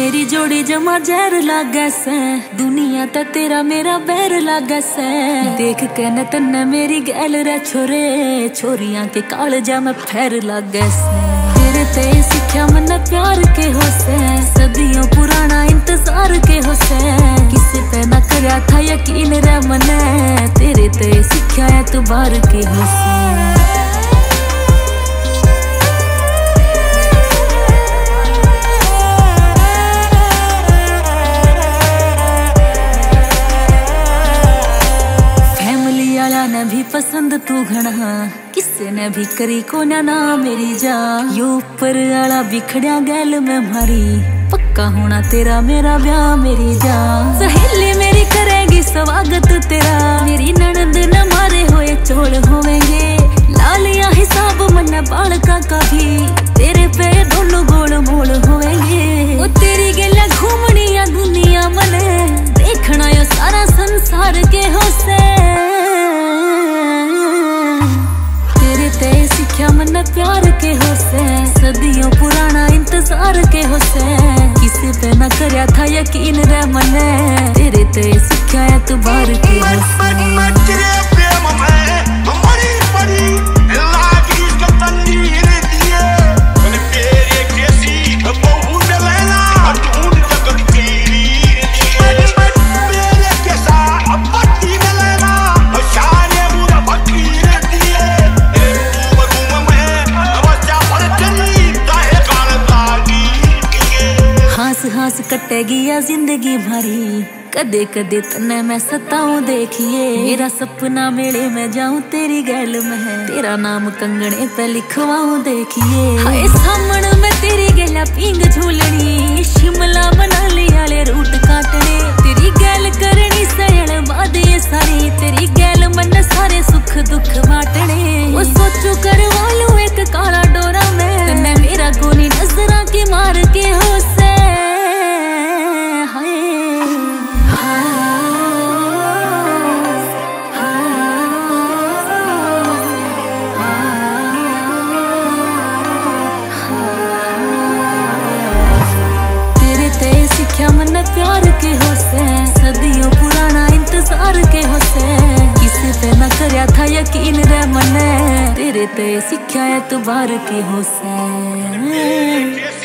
तेरी जोड़ी जमा जहर लागे से, दुनिया ता तेरा मेरा बैर लागे से। देख के न तन्ने मेरी गैल रे छोरे, छोरियां के काल जा मैं फैर लागे से। तेरे ते सिक्ख्या मन प्यार के हो से, सदियों पुराना इंतजार के हो से। किसी पे न करया था यकीन रे मने, तेरे ते सिक्ख्या एतबार के हो से। ने भी पसंद तू घना, किसी ने भी करी को ना मेरी जा। यो ऊपर आला बिखड़िया गैल में मारी, पक्का होना तेरा मेरा ब्याह मेरी जा। सहेली मेरी करेगी स्वागत तेरा, मेरी ननद न मारे हुए चोल होवेंगे। लालिया हिसाब मन बालका का भी, तेरे पे दोनों गोल मोल होवेंगे। ओ तेरी गेला घूमनी या दुनिया मने, देखना यो सारा संसार के हो से। मन प्यार के हो से, सदियों पुराना इंतजार के हो से। किसी पे न करया था यकीन रे मने, तेरे ते सिक्ख्या एतबार के हो से। हास कटेगी या जिंदगी भरी, कदे कदे तन्ने मैं सताऊं देखिए। मेरा सपना मेले में जाऊं तेरी गैल में है, तेरा नाम कंगने पे लिखवाऊं देखिए। हाय सामने में तेरी गैला पींग झूलनी, शिमला मनाली वाले रूट काटने। तेरी गैल करनी सयल बाद ये सारी, तेरी गैल मन सारे सुख दुख बांटने। वो सोचू करवा लूं एक काला डोरा में, तन्ने मेरा गोली नजरा के मार के हो से। मन प्यार के हो से, सदियों पुराना इंतजार के हो से। किसी पे न करया था यकीन रे मने, तेरे ते सिक्ख्या एतबार के हो से।